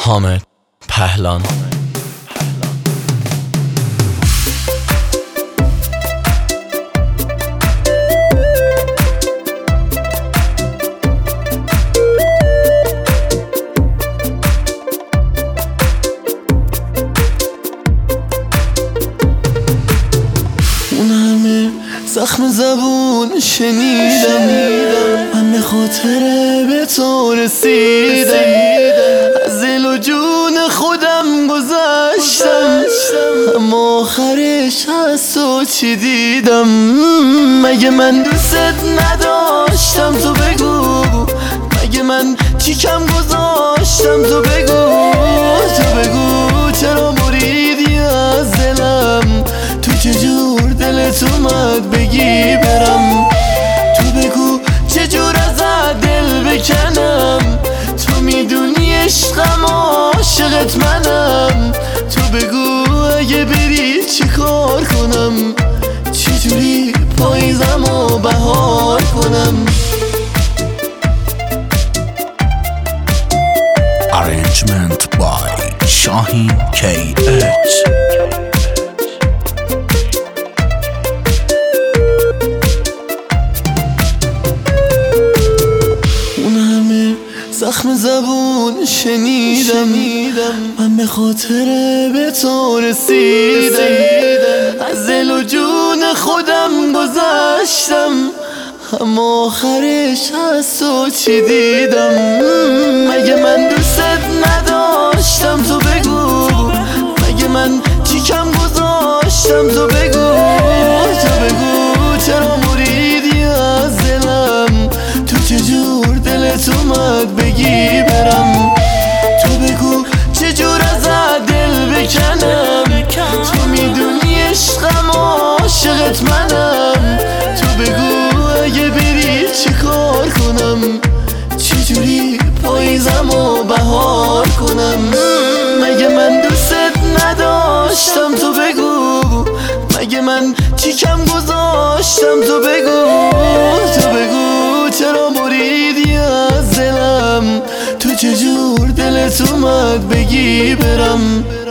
حامد پهلان. اون همه زخم زبون شنیدم، من به خاطر به تو رسیدم، از دل و جون خودم گذشتم، اما آخرش از تو چی دیدم؟ مگه من دوست نداشتم؟ تو بگو، مگه من چی کم گذاشتم؟ تو بگو، تو بگو چرا بریدی از دلم؟ تو چجور دلت اومد بگی برم؟ تو بگو چجور از دل بکنم؟ تو میدونی عشقم عاشقت منم. تو بگو اگه بری چی کار کنم؟ چجوری پاییزم و بهار کنم؟ Arrangement by Shahin KH. زخم زبون شنیدم، من به خاطر به تو رسیدم، از دل و جون خودم گذشتم، اما آخرش از تو چی دیدم؟ مگه من دوست نداشتم؟ تو بگو، مگه من چی کم گذاشتم؟ تو بگو، تو بگو چرا مریدی از دلم؟ تو چجور دلت اومد بگی برم؟ تو بگو چجور از دل بکنم؟ تو میدونی عشقم عاشقت منم. تو بگو اگه بری چی کار کنم؟ چجوری پاییزم و بهار کنم؟ مگه من دوست نداشتم؟ تو بگو، مگه من چی کم گذاشتم؟ تو بگو، تو بگو چرا مریدی از دلم؟ تو چجور دلت اومد بگی برم؟